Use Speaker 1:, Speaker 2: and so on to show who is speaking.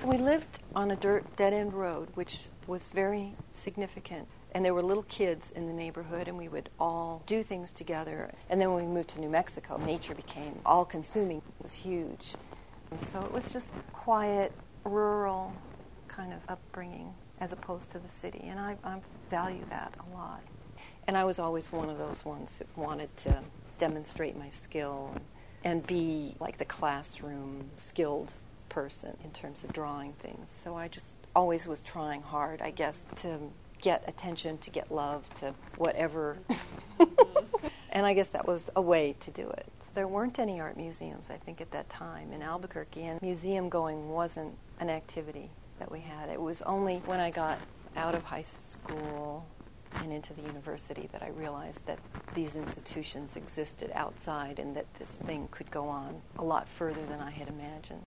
Speaker 1: We lived on a dirt dead-end road, which was very significant. And there were little kids in the neighborhood, and we would all do things together. And then when we moved to New Mexico, nature became all-consuming. It was huge. And so it was just quiet, rural kind of upbringing as opposed to the city. And I value that a lot. And I was always one of those ones that wanted to demonstrate my skill and be like the classroom skilled person in terms of drawing things. So I just always was trying hard, I guess, to get attention, to get love, to whatever. And I guess that was a way to do it. There weren't any art museums, I think, at that time in Albuquerque, and museum going wasn't an activity that we had. It was only when I got out of high school and into the university that I realized that these institutions existed outside and that this thing could go on a lot further than I had imagined.